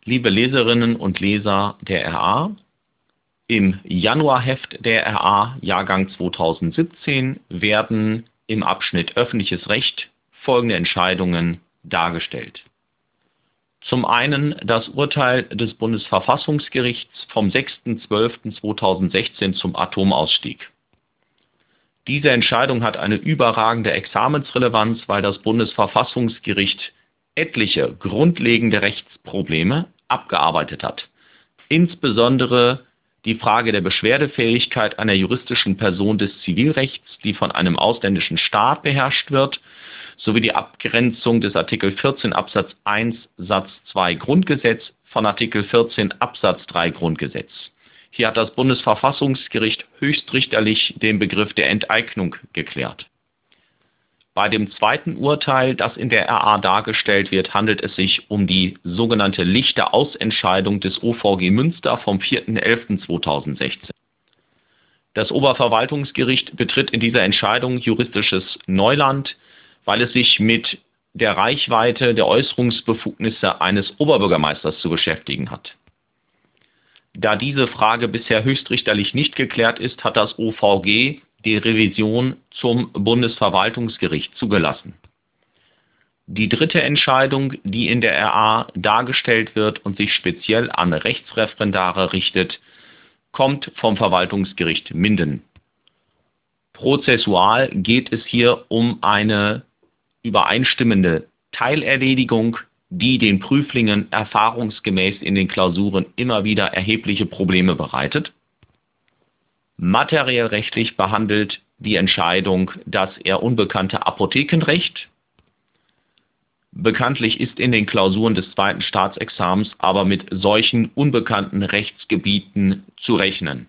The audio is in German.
Liebe Leserinnen und Leser der RA, im Januarheft der RA Jahrgang 2017 werden im Abschnitt Öffentliches Recht folgende Entscheidungen dargestellt. Zum einen das Urteil des Bundesverfassungsgerichts vom 6.12.2016 zum Atomausstieg. Diese Entscheidung hat eine überragende Examensrelevanz, weil das Bundesverfassungsgericht etliche grundlegende Rechtsprobleme abgearbeitet hat. Insbesondere die Frage der Beschwerdefähigkeit einer juristischen Person des Zivilrechts, die von einem ausländischen Staat beherrscht wird, sowie die Abgrenzung des Artikel 14 Absatz 1 Satz 2 Grundgesetz von Artikel 14 Absatz 3 Grundgesetz. Hier hat das Bundesverfassungsgericht höchstrichterlich den Begriff der Enteignung geklärt. Bei dem zweiten Urteil, das in der RA dargestellt wird, handelt es sich um die sogenannte lichte Ausentscheidung des OVG Münster vom 4.11.2016. Das Oberverwaltungsgericht betritt in dieser Entscheidung juristisches Neuland, weil es sich mit der Reichweite der Äußerungsbefugnisse eines Oberbürgermeisters zu beschäftigen hat. Da diese Frage bisher höchstrichterlich nicht geklärt ist, hat das OVG die Revision zum Bundesverwaltungsgericht zugelassen. Die dritte Entscheidung, die in der RA dargestellt wird und sich speziell an Rechtsreferendare richtet, kommt vom Verwaltungsgericht Minden. Prozessual geht es hier um eine übereinstimmende Teilerledigung, die den Prüflingen erfahrungsgemäß in den Klausuren immer wieder erhebliche Probleme bereitet. Materiell rechtlich behandelt die Entscheidung das eher unbekannte Apothekenrecht. Bekanntlich ist in den Klausuren des zweiten Staatsexamens aber mit solchen unbekannten Rechtsgebieten zu rechnen.